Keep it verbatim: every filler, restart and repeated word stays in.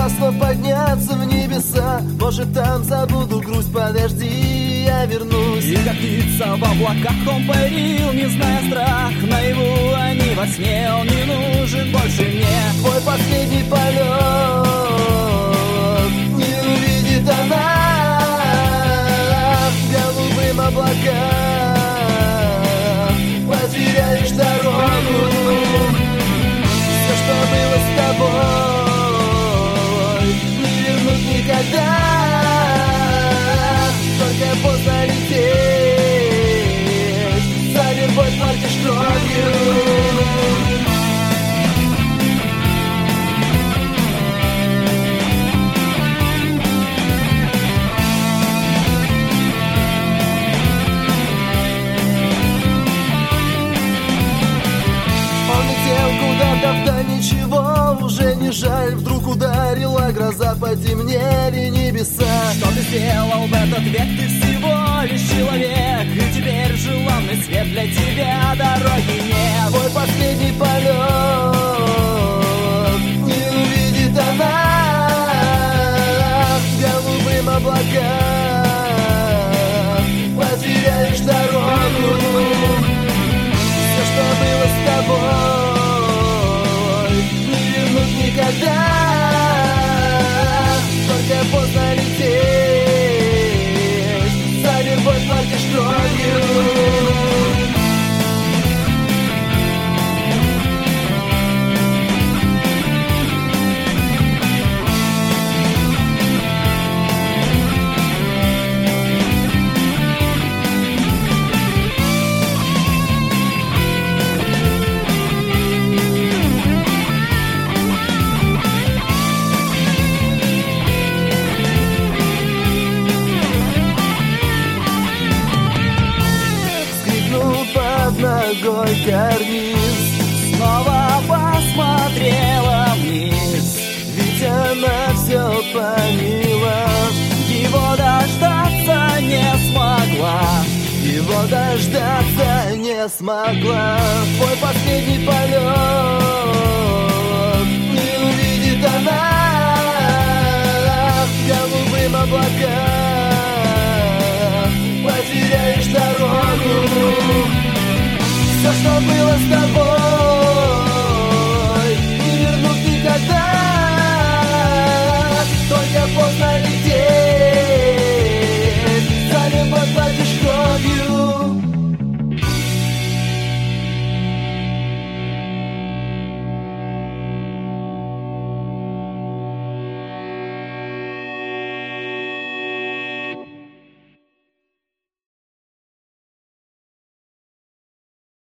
опасно подняться в небеса. Может, там забуду грусть, подожди, я вернусь. И как птица в облаках он парил, не зная страх. Наяву они во сне, он не нужен больше мне. Твой последний полет не увидит она голубым облакам. Потеряешь дорогу. Все, что было с тобой, не вернуть никогда. Только поздно лететь за любовь платишь кровью. Куда-то вдаль, ничего уже не жаль. Вдруг ударила гроза, потемнели небеса. Что ты сделал в этот век? Ты всего лишь человек. И теперь желанный свет для тебя дороги нет. Твой последний полет не увидит она голубым облакам. Потеряешь дорогу. Все, что было с тобой, никогда. Только поздно лететь за любовь платишь кровью. Ногой карниз, снова посмотрела вниз. Ведь она все помнила. Его дождаться не смогла. Его дождаться не смогла. Твой последний полет не увидит она голубым облакам. Потеряешь дорогу. Все, что было с тобой,